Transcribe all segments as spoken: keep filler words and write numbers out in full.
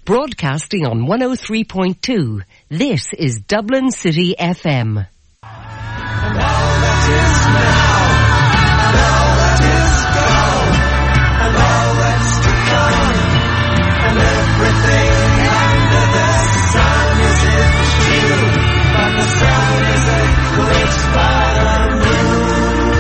Broadcasting on one oh three point two. This is Dublin City F M. And all that is now, and all that is gone, and all that's to come, and everything under the sun is in view, but the sun is eclipsed by the moon.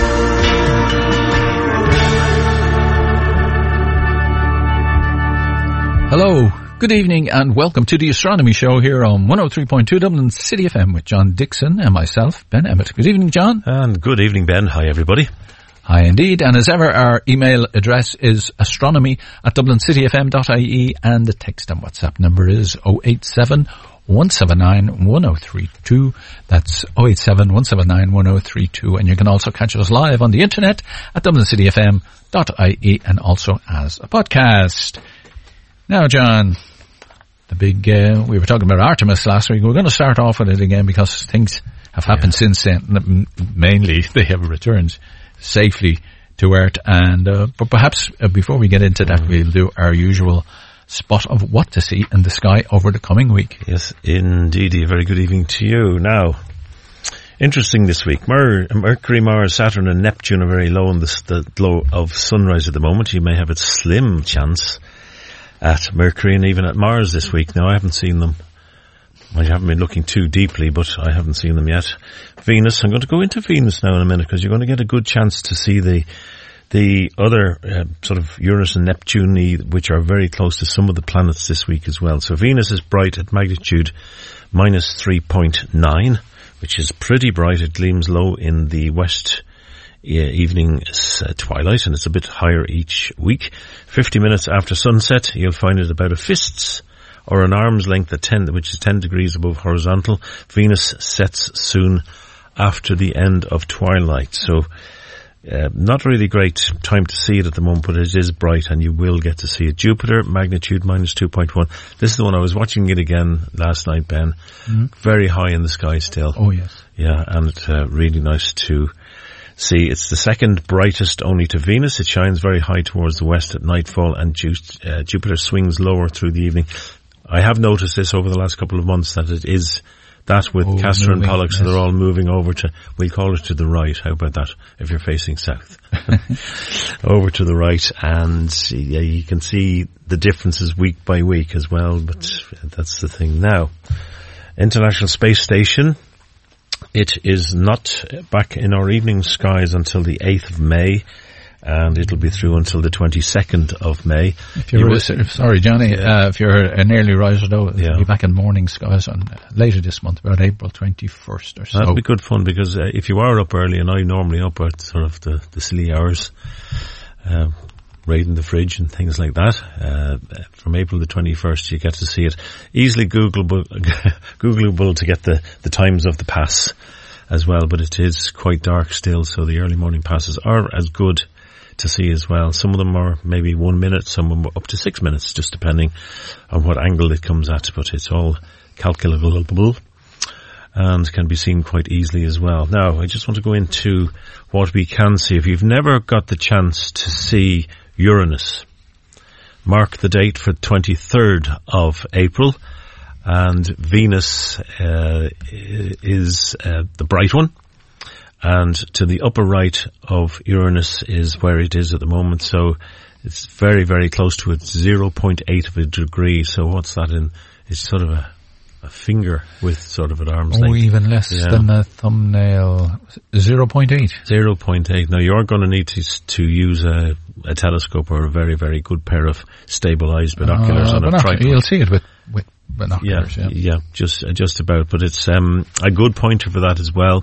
Hello, good evening and welcome to the Astronomy Show here on one oh three point two Dublin City F M with John Dixon and myself, Ben Emmett. Good evening, John. And good evening, Ben. Hi, everybody. Hi, indeed. And as ever, our email address is astronomy at dublin city f m dot i e and the text and WhatsApp number is oh eight seven, one seven nine, one oh three two. That's oh eight seven, one seven nine, one oh three two. And you can also catch us live on the internet at dublin city f m dot i e and also as a podcast. Now, John, the big, uh, we were talking about Artemis last week. We're going to start off with it again because things have happened yeah. since then. Mainly, they have returned safely to Earth. And, uh, but perhaps uh, before we get into that, mm. we'll do our usual spot of what to see in the sky over the coming week. Yes, indeed. A very good evening to you. Now, interesting this week. Mer- Mercury, Mars, Saturn and Neptune are very low in the, the glow of sunrise at the moment. You may have a slim chance at Mercury and even at Mars this week. Now, I haven't seen them. I haven't been looking too deeply, but I haven't seen them yet. Venus, I'm going to go into Venus now in a minute because you're going to get a good chance to see the the other uh, sort of Uranus and Neptune, which are very close to some of the planets this week as well. So Venus is bright at magnitude minus three point nine, which is pretty bright. It gleams low in the west Yeah, evening uh, twilight, and it's a bit higher each week. Fifty minutes after sunset, you'll find it about a fist's or an arm's length at ten, which is ten degrees above horizontal. Venus sets soon after the end of twilight, so uh, not really great time to see it at the moment, but it is bright, and you will get to see it. Jupiter, magnitude minus two point one. This is the one I was watching it again last night, Ben. Mm-hmm. Very high in the sky still. Oh yes, yeah, and it's uh, really nice to see. It's the second brightest only to Venus. It shines very high towards the west at nightfall, and Ju- uh, Jupiter swings lower through the evening. I have noticed this over the last couple of months that it is that with oh, Castor moving, and Pollux, yes. So they're all moving over to, we'll call it to the right. How about that if you're facing south? Over to the right, and yeah, you can see the differences week by week as well, but that's the thing. Now, International Space Station, it is not back in our evening skies until the eighth of May, and it'll be through until the twenty-second of May. If you're, you were, sorry, Johnny, yeah. uh, if you're an early riser, though, it'll yeah. be back in morning skies on uh, later this month, about April twenty-first or so. That'll be good fun, because uh, if you are up early, and I normally up at sort of the, the silly hours, uh, raiding the fridge and things like that, uh, from April the twenty-first, you get to see it. Easily Googleable, Googleable to get the, the times of the pass as well, but it is quite dark still, so the early morning passes are as good to see as well. Some of them are maybe one minute, some of them up to six minutes, just depending on what angle it comes at, but it's all calculable and can be seen quite easily as well. Now, I just want to go into what we can see. If you've never got the chance to see Uranus, mark the date for twenty-third of April, and Venus uh, is uh, the bright one, and to the upper right of Uranus is where it is at the moment, so it's very, very close to it, zero point eight of a degree. So what's that in? It's sort of a, a finger with sort of an arm's oh, length. Oh, even less yeah. than a thumbnail. zero point eight. zero point eight. Now, you're going to need to, to use a, a telescope or a very, very good pair of stabilized binoculars uh, on a binoc- tripod. You'll see it with, with binoculars, yeah. Yeah, yeah, just, just about. But it's um, a good pointer for that as well.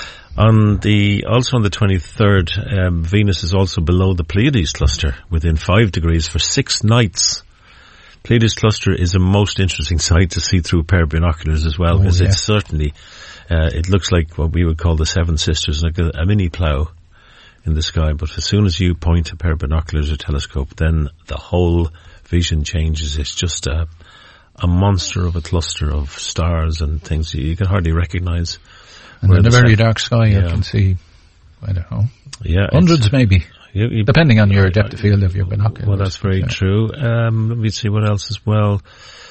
On the, also on the twenty-third, um, Venus is also below the Pleiades cluster, within five degrees for six nights. Pleiades cluster is a most interesting sight to see through a pair of binoculars as well, because oh, yeah. it's certainly, uh, it looks like what we would call the Seven Sisters, like a, a mini plough in the sky. But as soon as you point a pair of binoculars or telescope, then the whole vision changes. It's just a, a monster of a cluster of stars and things you can hardly recognize. And in a very dark sky, yeah. you can see, I don't know, yeah, hundreds maybe, you, you, depending on your depth of field of your binoculars. Well, that's very yeah. true. Um, let me see what else as well.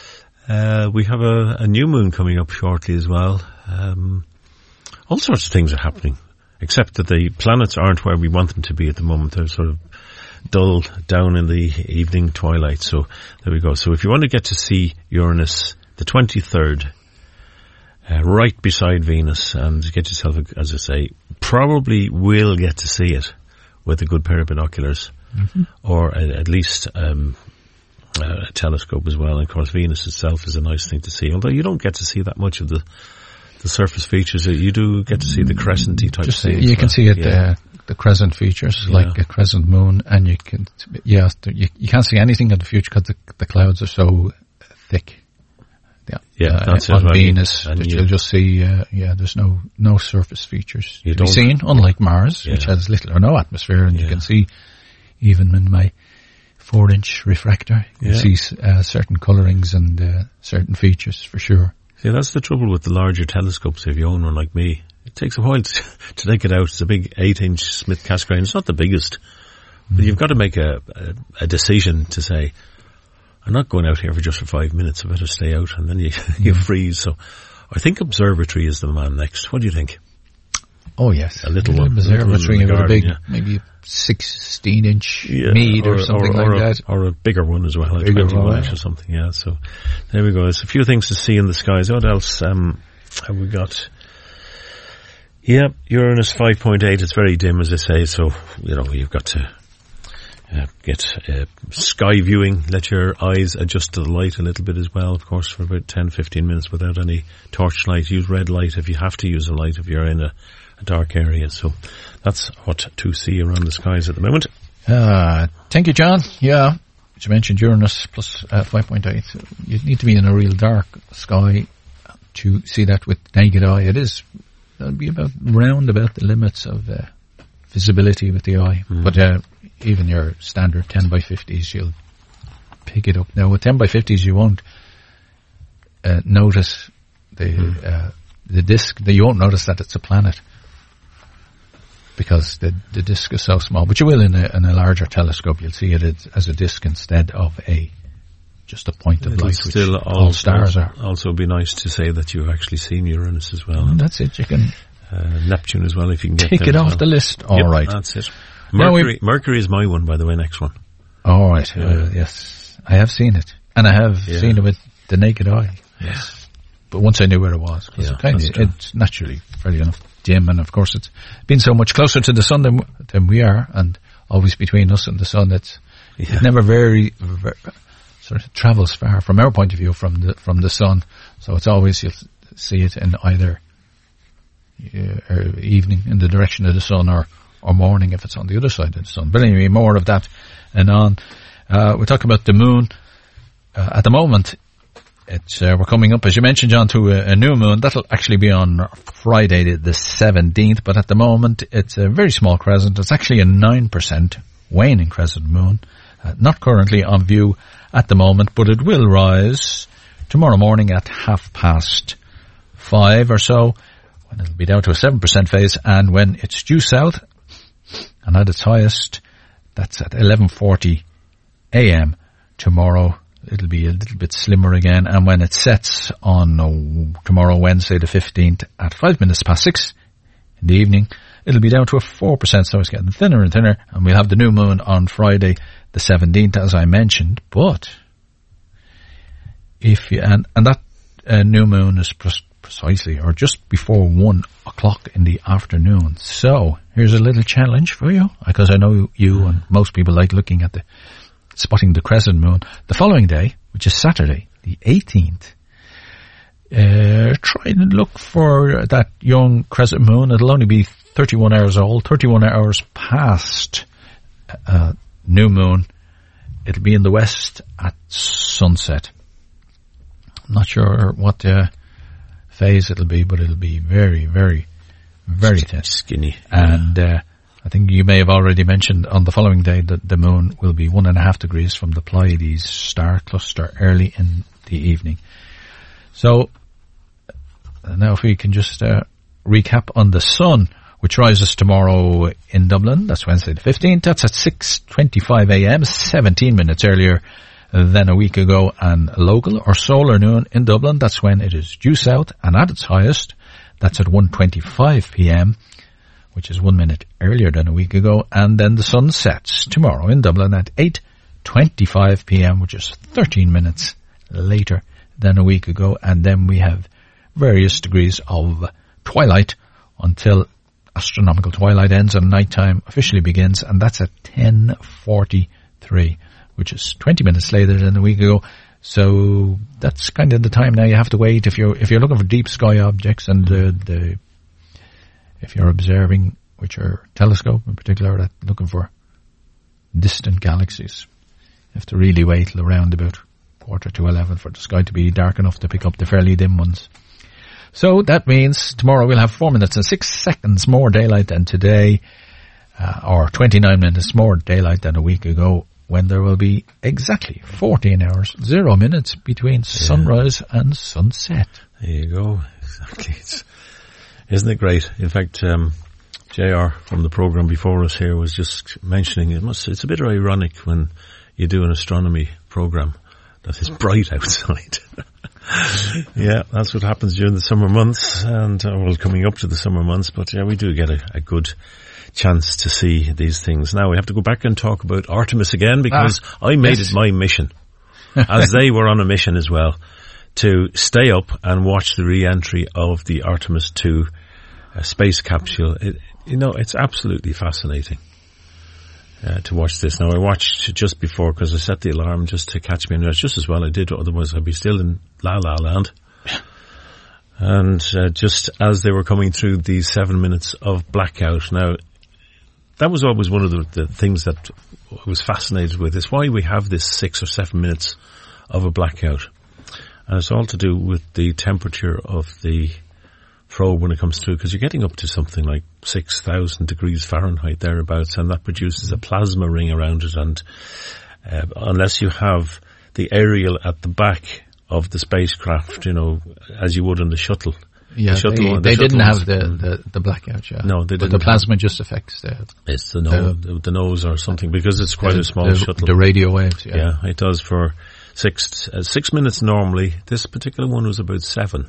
Uh, we have a, a new moon coming up shortly as well. Um, all sorts of things are happening, except that the planets aren't where we want them to be at the moment. They're sort of dull down in the evening twilight. So there we go. So if you want to get to see Uranus the twenty-third, uh, right beside Venus, and get yourself, a, as I say, probably will get to see it with a good pair of binoculars, mm-hmm. or a, at least um, a telescope as well. And of course, Venus itself is a nice thing to see, although you don't get to see that much of the the surface features. You do get to see the crescent-y type Just things. You can see it, yeah. uh, the crescent features, Yeah. like a crescent moon, and you can, yeah, you, you can't see anything in the future because the, the clouds are so thick. Yeah, Yeah, uh, that's it, on right. Venus, And that you- you'll just see, uh, yeah, there's no, no surface features You to be don't- seen, unlike Mars, which Yeah. has little or no atmosphere, and Yeah. you can see, even in my four-inch refractor, you Yeah. can see uh, certain colourings and uh, certain features for sure. See, that's the trouble with the larger telescopes if you own one like me. It takes a while to, to take it out. It's a big eight-inch Smith Cassegrain. It's not the biggest. But Mm. you've got to make a, a, a decision to say, I'm not going out here for just for five minutes. I better stay out. And then you, you freeze. So I think observatory is the man next. What do you think? Oh yes, A little one. observatory A little one in the with a big, garden, maybe sixteen inch Yeah, mead or, something or like a, that. Or a bigger one as well, a Bigger twenty-one one, inch yeah. or something, yeah. So there we go. There's a few things to see in the skies. What else um, have we got? Yeah, Uranus five point eight. It's very dim, as I say, so, you know, you've got to uh, get uh, sky viewing. Let your eyes adjust to the light a little bit as well, of course, for about ten, fifteen minutes without any torchlight. Use red light if you have to use a light if you're in a, a dark area. So that's what to see around the skies at the moment. Uh, thank you, John. Yeah, you mentioned Uranus plus uh, five point eight. You need to be in a real dark sky to see that with naked eye. It is, that'll be about round about the limits of uh, visibility with the eye. Mm. But uh, even your standard ten by fifties, you'll pick it up. Now, with ten by fifties, you won't uh, notice the Mm. uh, the disk. You won't notice that it's a planet, because the the disk is so small. But you will in a, in a larger telescope. You'll see it as, as a disk instead of a just a point of It'll light, still which all stars are. Also be nice to say that you've actually seen Uranus as well. And that's it. You can Uh, Neptune as well, if you can get take them it as off well. the list. All Yep, right. that's it. Now we- Mercury, Mercury is my one, by the way, next one. All right. Yeah. Uh, yes, I have seen it, and I have Yeah. seen it with the naked eye. Yes, but once I knew where it was, because Yeah, it kind that's of true. it's naturally fairly enough dim, and of course it's been so much closer to the sun than than we are, and always between us and the sun. It's Yeah. it never very, very sort of travels far from our point of view from the from the sun. So it's always you'll see it in either uh, or evening in the direction of the sun, or or morning if it's on the other side of the sun. But anyway, more of that and on. Uh, we're talking about the moon. Uh, at the moment, it's uh, we're coming up, as you mentioned, John, to a, a new moon. That'll actually be on Friday the, the seventeenth, but at the moment it's a very small crescent. It's actually a nine percent waning crescent moon. Uh, not currently on view at the moment, but it will rise tomorrow morning at half past five or so, when it'll be down to a seven percent phase, and when it's due south, and at its highest, that's at eleven forty a.m. tomorrow. It'll be a little bit slimmer again, and when it sets on uh, tomorrow, Wednesday the fifteenth, at five minutes past six in the evening, it'll be down to a four percent, so it's getting thinner and thinner, and we'll have the new moon on Friday the seventeenth, as I mentioned. But if you, and, and that uh, new moon is pre- precisely, or just before one o'clock in the afternoon. So here's a little challenge for you, because I know you and most people like looking at the spotting the crescent moon. The following day, which is Saturday, the eighteenth, uh, try and look for that young crescent moon. It'll only be thirty-one hours old, thirty-one hours past uh, new moon. It'll be in the west at sunset. I'm not sure what uh, phase it'll be, but it'll be very, very, very thin. Skinny. And uh, I think you may have already mentioned on the following day that the moon will be one and a half degrees from the Pleiades star cluster early in the evening. So uh, now if we can just uh, recap on the sun, which rises tomorrow in Dublin. That's Wednesday the fifteenth. That's at six twenty-five a.m., seventeen minutes earlier than a week ago, and local or solar noon in Dublin, that's when it is due south, and at its highest, that's at one twenty-five p.m., which is one minute earlier than a week ago, and then the sun sets tomorrow in Dublin at eight twenty-five p.m., which is thirteen minutes later than a week ago, and then we have various degrees of twilight until astronomical twilight ends and nighttime officially begins, and that's at ten forty-three, which is twenty minutes later than a week ago. So that's kind of the time now you have to wait if you're if you're looking for deep sky objects, and the the if you're observing with your telescope in particular, that looking for distant galaxies, you have to really wait till around about quarter to eleven for the sky to be dark enough to pick up the fairly dim ones. So that means tomorrow we'll have four minutes and six seconds more daylight than today, uh, or twenty-nine minutes more daylight than a week ago, when there will be exactly fourteen hours, zero minutes between yeah. sunrise and sunset. There you go. Exactly. It's, isn't it great? In fact, um, J R from the program before us here was just mentioning it must, it's a bit ironic when you do an astronomy program that is bright outside. Yeah, that's what happens during the summer months, and uh, well, coming up to the summer months, but yeah, we do get a, a good chance to see these things. Now we have to go back and talk about Artemis again, because ah, I made yes. it my mission, as they were on a mission as well, to stay up and watch the re-entry of the Artemis two uh, space capsule. It, you know, it's absolutely fascinating. Uh, to watch this. Now I watched just before because I set the alarm just to catch me, and it's just as well I did, otherwise I'd be still in La La Land. And uh, just as they were coming through these seven minutes of blackout, now that was always one of the, the things that I was fascinated with, is why we have this six or seven minutes of a blackout. And it's all to do with the temperature of the probe when it comes through, because you're getting up to something like six thousand degrees Fahrenheit thereabouts, and that produces a plasma ring around it, and uh, unless you have the aerial at the back of the spacecraft, you know, as you would on the shuttle. Yeah, the shuttle, they, the they shuttle didn't was, have the, the, the blackout, yeah. No, they didn't. But the plasma just affects the... It's the, no, the, the nose or something, because it's quite the, a small the, shuttle. The radio waves, yeah. Yeah, it does for six, uh, six minutes normally. This particular one was about seven.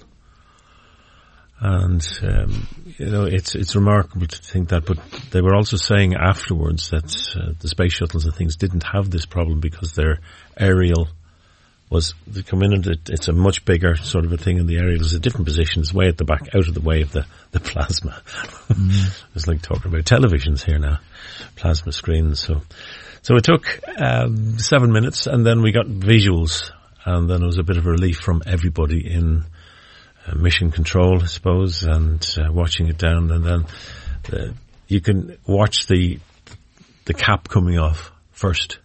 And, um, you know, it's, it's remarkable to think that, but they were also saying afterwards that, uh, the space shuttles and things didn't have this problem because their aerial was, they come in and it, it's a much bigger sort of a thing, and the aerial is a different position. It's way at the back, out of the way of the, the plasma. Mm. It's like talking about televisions here now, plasma screens. So, so it took, um, seven minutes, and then we got visuals, and then it was a bit of a relief from everybody in, Uh, mission control, I suppose, and uh, watching it down, and then uh, you can watch the the cap coming off first,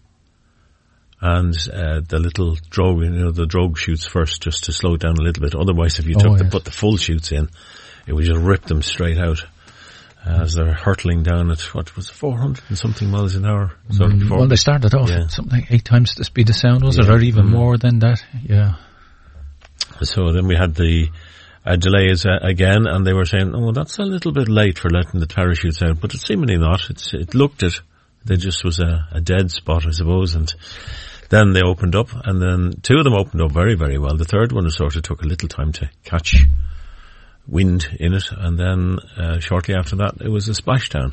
and uh, the little drogue, you know, the drogue shoots first, just to slow it down a little bit. Otherwise, if you oh, took yes. the put the full shoots in, it would just rip them straight out uh, as they're hurtling down at what was it, four hundred and something miles an hour. So mm, well, they started off yeah. at something like eight times the speed of sound, was yeah. it, or even mm. more than that? Yeah. So then we had the uh, delays uh, again, and they were saying, oh, well, that's a little bit late for letting the parachutes out, but it's seemingly not. It's, it looked it. There just was a, a dead spot, I suppose, and then they opened up, and then two of them opened up very, very well. The third one sort of took a little time to catch wind in it, and then uh, shortly after that, it was a splashdown.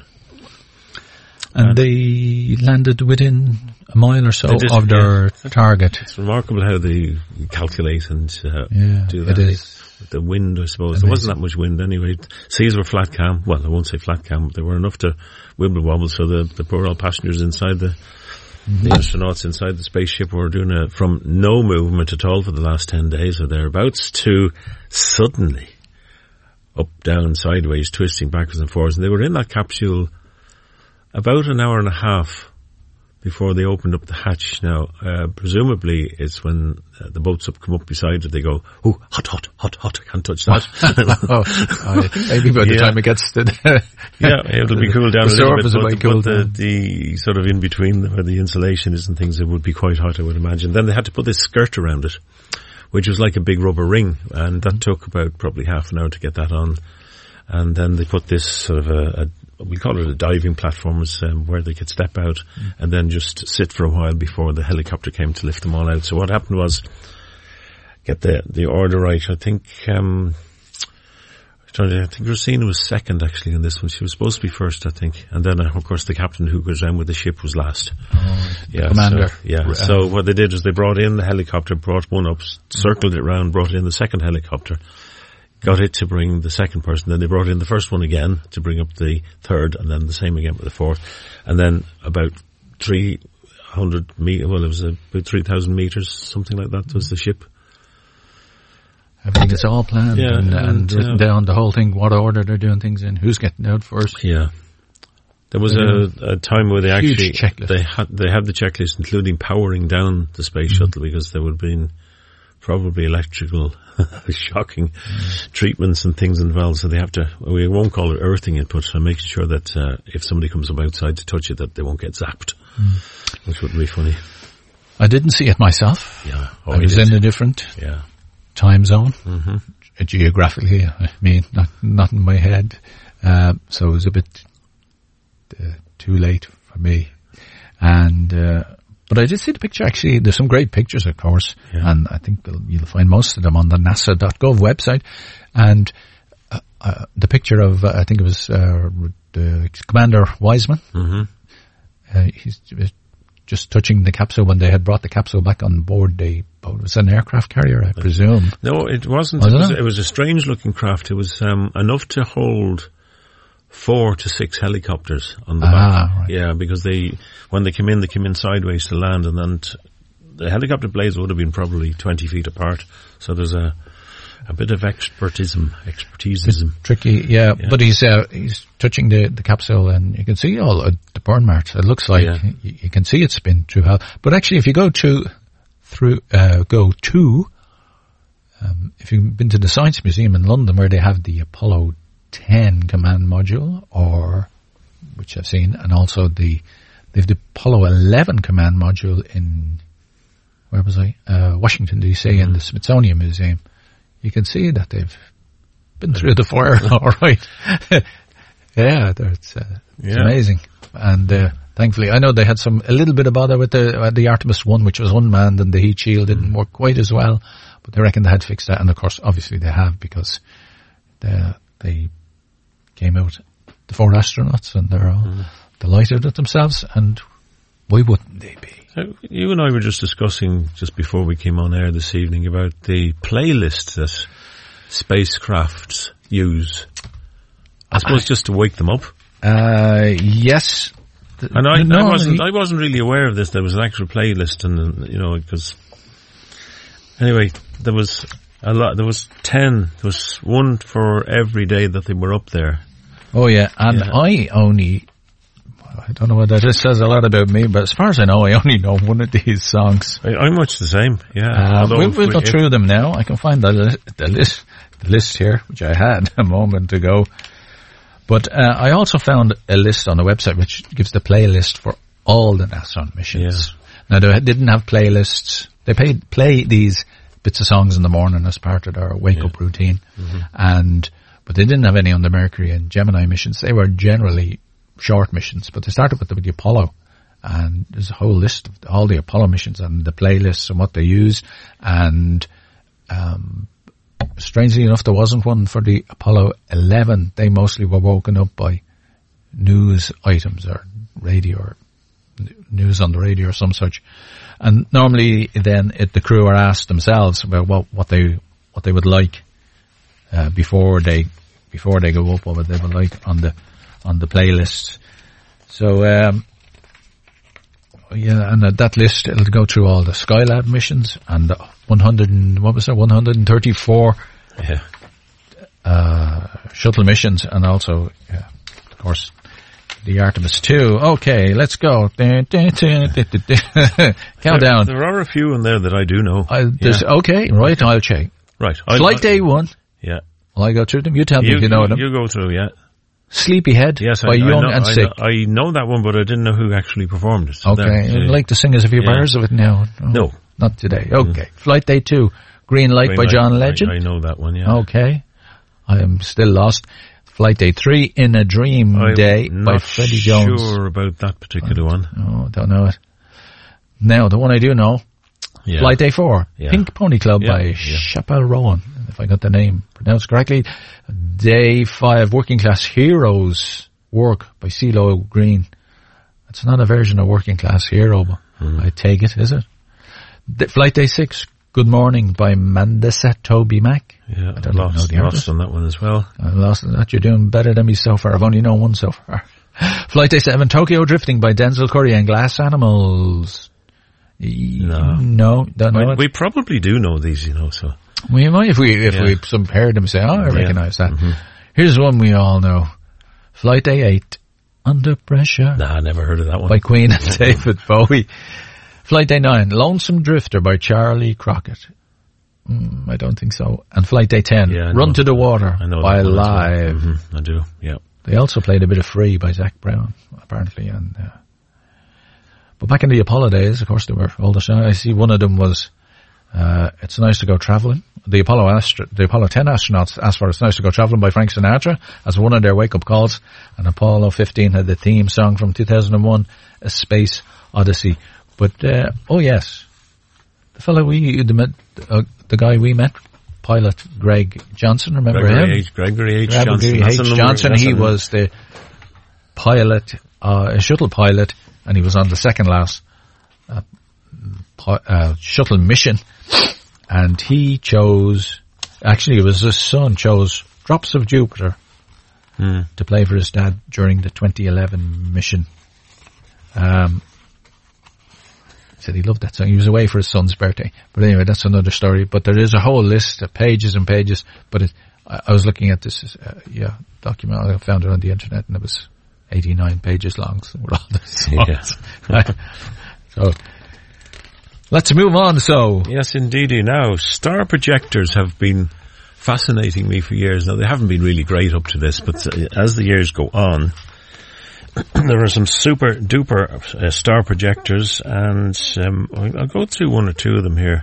And, and they landed within a mile or so did, of their yeah. target. It's remarkable how they calculate and uh, yeah, do that. It is. The wind, I suppose. Amazing. There wasn't that much wind anyway. Seas were flat calm. Well, I won't say flat calm, but they were enough to wibble wobble, so the, the poor old passengers inside the, mm-hmm. the astronauts inside the spaceship were doing a, from no movement at all for the last ten days or thereabouts to suddenly up, down, sideways, twisting backwards and forwards. And they were in that capsule about an hour and a half before they opened up the hatch. Now, uh, presumably it's when uh, the boats up come up beside it, they go, oh, hot, hot, hot, hot, I can't touch that. oh, I think maybe by the yeah. time it gets to the... yeah, it'll be cooled down the a little bit, but, but, cool but the, the sort of in between where the insulation is and things, it would be quite hot, I would imagine. Then they had to put this skirt around it, which was like a big rubber ring, and that took about probably half an hour to get that on. And then they put this sort of a, a we call it a diving platform, is, um, where they could step out mm. and then just sit for a while before the helicopter came to lift them all out. So what happened was, get the the order right, I think, um, I think Rosina was second actually in this one. She was supposed to be first, I think. And then, uh, of course, the captain who goes down with the ship was last. Oh, yeah, commander. So, yeah. Uh, so what they did was they brought in the helicopter, brought one up, circled it round, brought in the second helicopter, got it to bring the second person. Then they brought in the first one again to bring up the third, and then the same again with the fourth. And then about three hundred meters, well, it was about three thousand meters, something like that was the ship. Everything is all planned yeah, and, and, and written uh, down, the whole thing, what order they're doing things in, who's getting out first. Yeah. There was a, a time where they actually, checklist. they had, they had the checklist including powering down the space mm. shuttle, because there would have been probably electrical shocking mm. treatments and things involved. So they have to, we won't call it earthing it, but making sure that, uh, if somebody comes up outside to touch it, that they won't get zapped, mm. which wouldn't be funny. I didn't see it myself. Yeah. Oh, I was did. in a different. Yeah. time zone, mm-hmm. geographically, I mean, not, not in my head. Uh, so it was a bit uh, too late for me. And, uh, but I did see the picture actually. There's some great pictures, of course, yeah. and I think you'll find most of them on the NASA dot gov website. And, uh, uh, the picture of, uh, I think it was, uh, the Commander Wiseman. Mm-hmm. Uh, he's just touching the capsule when they had brought the capsule back on board. They, oh, it was an aircraft carrier, I presume. No, it wasn't. Was it, was, it? it was a strange looking craft. It was um, enough to hold four to six helicopters on the ah, back. Right. Yeah, because they, when they came in, they came in sideways to land, and then t- the helicopter blades would have been probably twenty feet apart. So there's a a bit of expertism, expertisism. Tricky, yeah, yeah. But he's uh, he's touching the, the capsule, and you can see all uh, the burn marks. It looks like yeah. you, you can see it's been through hell. But actually, if you go to through uh, go to, um, if you've been to the Science Museum in London, where they have the Apollo ten command module, or which I've seen, and also the they have the Apollo eleven command module in where was I? Uh, Washington D C, mm-hmm. in the Smithsonian Museum. You can see that they've been through the fire, all right. yeah, it's, uh, it's yeah. amazing. And uh, thankfully, I know they had some a little bit of bother with the uh, the Artemis one, which was unmanned, and the heat shield didn't work quite as well. But they reckon they had fixed that, and of course, obviously, they have, because they they came out, the four astronauts, and they're all mm. delighted with themselves. And why wouldn't they be? You and I were just discussing, just before we came on air this evening, about the playlist that spacecrafts use. I suppose uh, just to wake them up. Uh, yes. And I, no, I wasn't, he, I wasn't really aware of this. There was an actual playlist, and, you know, because, anyway, there was a lot, there was ten, there was one for every day that they were up there. Oh yeah, and yeah. I only, I don't know whether this says a lot about me, but as far as I know, I only know one of these songs. I, I'm much the same, yeah. Uh, we'll we'll go through them now. I can find the, li- the list, the list here, which I had a moment ago. But uh, I also found a list on the website which gives the playlist for all the NASA missions. Yeah. Now, they didn't have playlists. They paid, play these bits of songs in the morning as part of their wake-up yeah. routine. Mm-hmm. and But they didn't have any on the Mercury and Gemini missions. They were generally short missions, but they started with the, with the Apollo, and there's a whole list of all the Apollo missions and the playlists and what they use. And um strangely enough, there wasn't one for the Apollo eleven. They mostly were woken up by news items or radio or news on the radio or some such. And normally then it, the crew are asked themselves about what, what they what they would like uh, before they before they go up, what they would like on the on the playlist. So, um, yeah, and uh, that list, it'll go through all the Skylab missions and the one hundred, and, what was it, one hundred thirty-four yeah. uh, shuttle missions, and also, yeah, of course, the Artemis two. Okay, let's go. Countdown. There, there are a few in there that I do know. I, there's, yeah. Okay, right, I'll check. Right. Flight I'll, day one. Yeah. Will I go through them? You tell me you, if you know you, them. You go through, yeah. Sleepyhead yes, by I, Young I know, and I Sick. Know, I know that one, but I didn't know who actually performed it. So okay, that, uh, I'd like to sing us a few yeah. bars of it now. Oh, no. Not today. Okay. Mm. Flight Day two, Green Light Green by Light, John Legend. I, I know that one, yeah. Okay. I am still lost. Flight Day three, In a Dream I'm Day not by Freddie Jones. sure about that particular one. Oh, don't know it. Now, the one I do know, Yeah. Flight Day four, Yeah. Pink Pony Club Yeah, by yeah. Chappelle Rowan, if I got the name pronounced correctly. Day five, Working Class Heroes, Work by CeeLo Green. It's not a version of Working Class Hero, but Hmm. I take it, is it? The, Flight Day six, Good Morning by Mandisa Toby Mac. Yeah, I don't know lost, the artist. lost on that one as well. I lost that. You're doing better than me so far. I've only known one so far. Flight Day seven, Tokyo Drifting by Denzel Curry and Glass Animals. No. No, don't know I, it. we probably do know these, you know, so. We might if we if Yeah. we some heard them say, oh, I Yeah. recognise that. Mhm. Here's one we all know. Flight Day eight, Under Pressure Nah, I never heard of that one. by Queen and David Bowie. Flight Day nine, Lonesome Drifter by Charlie Crockett. Mm, I don't think so. And Flight Day ten, Yeah, I Run know. to the Water I know by that one as well. Live. Mhm, I do, yeah. They also played a bit of Free by Zach Brown, apparently. And uh, but back in the Apollo days, of course, there were older songs. I see one of them was uh, "It's Nice to Go Traveling." The Apollo astro- the Apollo ten astronauts asked for "It's Nice to Go Traveling" by Frank Sinatra as one of their wake-up calls. And Apollo fifteen had the theme song from two thousand one, "A Space Odyssey." But uh, oh yes, the fellow we the, met, uh, the guy we met, pilot Greg Johnson. Remember Gregory him? H. Gregory H. Gregory Johnson. H. That's a number- Johnson. that's He a- was the pilot, uh, a shuttle pilot, and he was on the second last uh, pi- uh, shuttle mission. And he chose, actually, it was his son chose "Drops of Jupiter" Hmm. to play for his dad during the twenty eleven mission. Um, said he loved that song. He was away for his son's birthday. But anyway, that's another story. But there is a whole list of pages and pages. But it, I, I was looking at this, uh, yeah, document. I found it on the internet, and it was eighty-nine pages long. So with all the songs. Yeah. So let's move on. So Yes, indeedy. Now, star projectors have been fascinating me for years. Now, they haven't been really great up to this, but uh, as the years go on, there are some super duper uh, star projectors, and um, I'll I'll go through one or two of them here.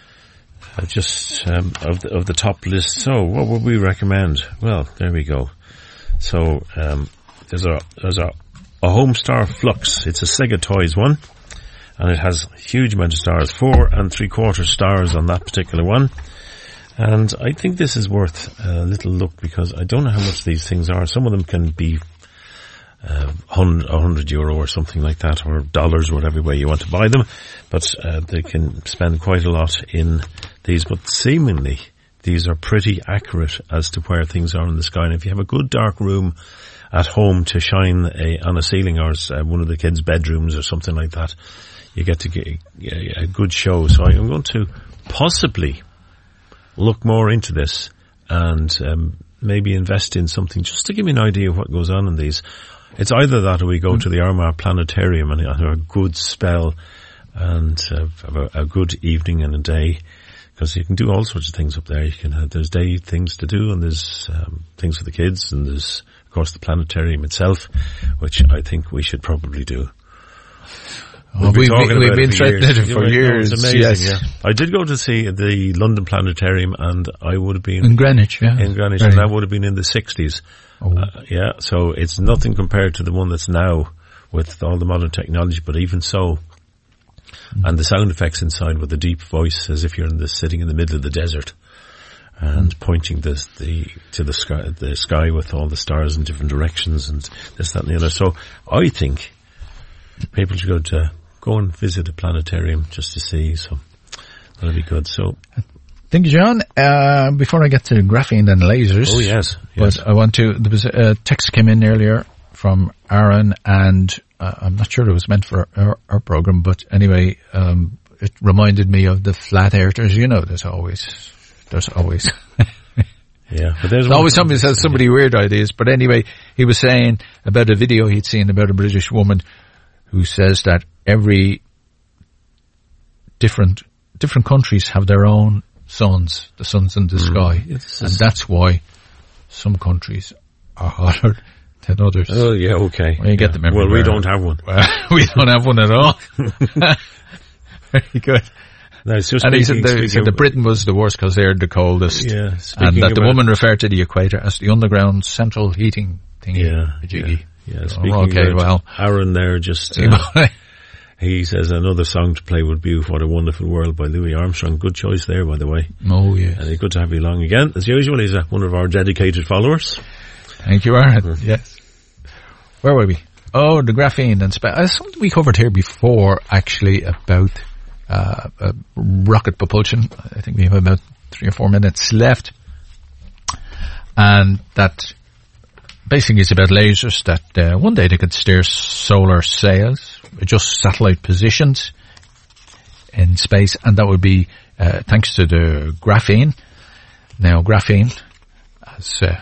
Uh, just um, of the of the top list. So, what would we recommend? Well, there we go. So, um, there's a there's a a Homestar Flux. It's a Sega Toys one, and it has a huge amount of stars, four and three quarter stars on that particular one. And I think this is worth a little look because I don't know how much these things are. Some of them can be uh, one hundred euro or something like that, or dollars, whatever way you want to buy them. But uh, they can spend quite a lot in these. But seemingly, these are pretty accurate as to where things are in the sky. And if you have a good dark room at home to shine a, on a ceiling, or uh, one of the kids' bedrooms or something like that, you get to get a, a good show. So I'm going to possibly look more into this and um, maybe invest in something just to give me an idea of what goes on in these. It's either that or we go to the Armagh Planetarium and have a good spell and uh, have a, a good evening and a day, because you can do all sorts of things up there. You can have, there's day things to do, and there's um, things for the kids, and there's of course the planetarium itself, which I think we should probably do. Well, We've been we've, talking we've about been it for threatening years. it for Yeah, years. no, it's amazing, yes. yeah. I did go to see the London Planetarium, and I would have been In Greenwich, yeah. in Greenwich, Very and that would have been in the sixties. Oh. Uh, yeah, so it's nothing compared to the one that's now with all the modern technology, but even so, mm. and the sound effects inside with the deep voice as if you're in the, sitting in the middle of the desert and mm. pointing the, the, to the sky, the sky with all the stars in different directions and this, that and the other. So I think people should go to, go and visit a planetarium just to see, so that'll be good. So, Thank you, John. Uh, before I get to graphene and lasers. oh yes, yes. But I want to, there was a text came in earlier from Aaron, and uh, I'm not sure it was meant for our, our program, but anyway, um, it reminded me of the flat earthers. You know, there's always, there's always, Yeah, but there's there's always somebody says somebody weird ideas. But anyway, he was saying about a video he'd seen about a British woman who says that every different, different countries have their own suns, the suns in the mm. sky. It's and that's why some countries are hotter than others. Oh, yeah, okay. Well, you get yeah. them everywhere. Well, we don't have one. Well, we don't have one at all. Very good. No, so And he said, speaking- the, he said speaking that of- Britain was the worst because they're the coldest. Yeah, And speaking that the about- woman referred to the equator as the underground central heating thingy. Yeah, the jiggy. yeah. So, Speaking okay, about well. Aaron there, just uh, he says another song to play would be "What a Wonderful World" by Louis Armstrong. Good choice there, by the way. Oh, yes. And it's good to have you along again, as usual. He's uh, one of our dedicated followers. Thank you, Aaron. Yes. Where were we? Oh, the graphene and spa- uh, something we covered here before, actually, about uh, uh, rocket propulsion. I think we have about three or four minutes left. And that basically is about lasers that uh, one day they could steer solar sails, adjust satellite positions in space, and that would be uh, thanks to the graphene. Now, graphene, as uh,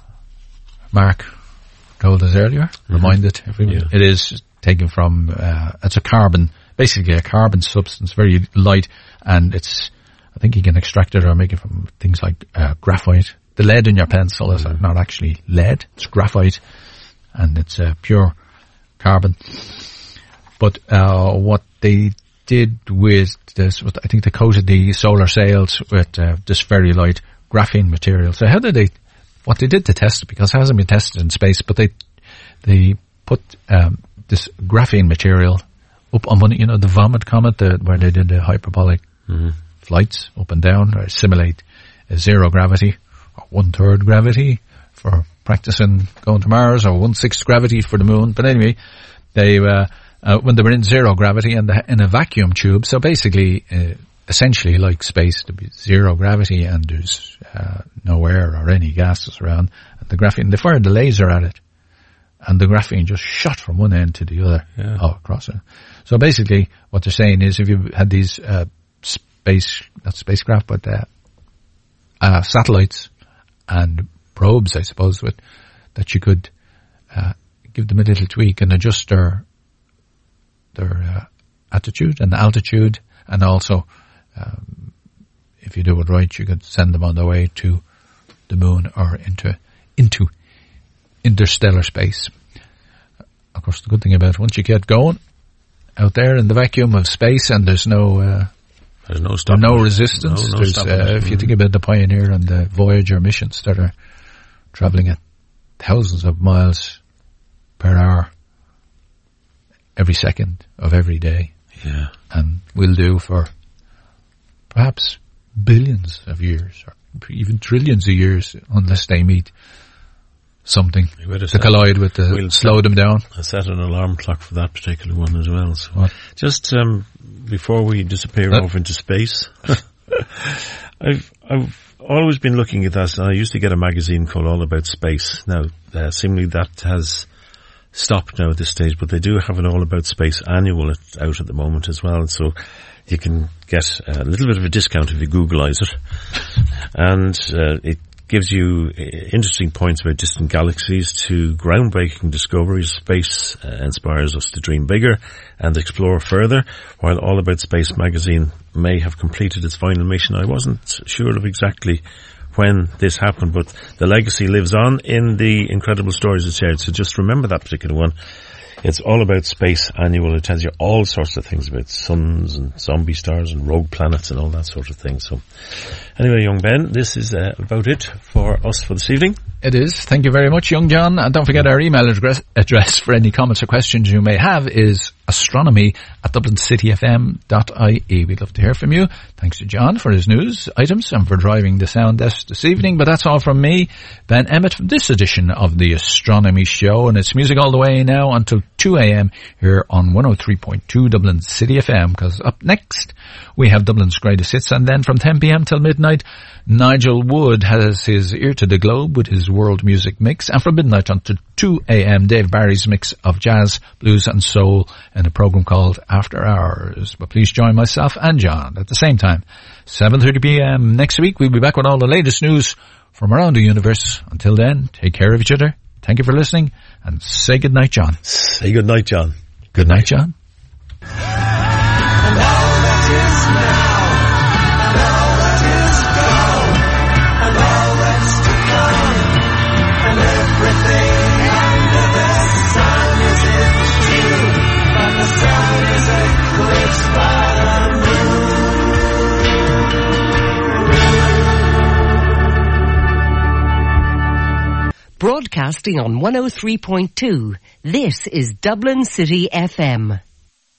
Mark told us earlier, mm-hmm. reminded everyone, yeah. it is taken from, uh, it's a carbon, basically a carbon substance, very light, and it's, I think you can extract it or make it from things like uh, graphite. The lead in your pencil is mm-hmm. not actually lead, it's graphite, and it's uh, pure carbon. But uh, what they did with this, I think they coated the solar sails with uh, this very light graphene material. So how did they, what they did to test it, because it hasn't been tested in space, but they they put um, this graphene material up on one, you know, the Vomit Comet, the, where they did the hyperbolic mm-hmm. flights up and down, or simulate a zero gravity, or one-third gravity for practicing going to Mars, or one-sixth gravity for the moon. But anyway, they, uh, uh, when they were in zero gravity and the, in a vacuum tube, so basically, uh, essentially like space, there'd be zero gravity and there's uh, no air or any gases around. And the graphene, they fired the laser at it, and the graphene just shot from one end to the other, yeah. oh, across it. So basically, what they're saying is, if you had these uh, space, not spacecraft, but uh, uh, satellites and probes, I suppose, with that you could uh, give them a little tweak and adjust their their uh, attitude and altitude, and also, um, if you do it right, you could send them on their way to the moon or into into interstellar space. Of course, the good thing about it, once you get going out there in the vacuum of space, and there's no uh, there's no stopping, no resistance. No, no there's, uh, if you think about the Pioneer and the Voyager missions that are traveling at thousands of miles per hour every second of every day, yeah, and will do for perhaps billions of years, or even trillions of years, unless they meet something to collide with, the, we'll slow set, them down. I set an alarm clock for that particular one as well. So what? Just um, before we disappear uh, over into space, I've I've always been looking at that. And I used to get a magazine called All About Space. Now, uh, seemingly that has stopped now at this stage, but they do have an All About Space annual out at the moment as well. So you can get a little bit of a discount if you Googleize it, and uh, it gives you interesting points about distant galaxies to groundbreaking discoveries. Space uh, inspires us to dream bigger and explore further. While All About Space magazine may have completed its final mission, I wasn't sure of exactly when this happened, but the legacy lives on in the incredible stories it shared. So just remember that particular one. It's All About Space annual. It tells you all sorts of things about suns and zombie stars and rogue planets and all that sort of thing. So anyway, young Ben, this is uh, about it for us for this evening. It is. Thank you very much, young John. And don't forget our email address, address for any comments or questions you may have is astronomy at dublin city f m dot i e. We'd love to hear from you. Thanks to John for his news items and for driving the sound desk this evening. But that's all from me, Ben Emmett, from this edition of the Astronomy Show. And it's music all the way now until two a.m. here on one oh three point two Dublin City F M. Because up next we have Dublin's Greatest Hits, and then from ten p.m. till midnight, Nigel Wood has his ear to the globe with his world music mix, and from midnight until two a.m. Dave Barry's mix of jazz, blues and soul in a program called After Hours. But please join myself and John at the same time, seven thirty p.m. next week. We'll be back with all the latest news from around the universe. Until then, take care of each other. Thank you for listening, and say good night, John. Say good night, John. Good night, John. And all that is now, and all that is gone, and all that's to come, and everything under the sun is its due, but the sun is eclipsed by the moon. broadcasting on one oh three point two. This is Dublin City F M.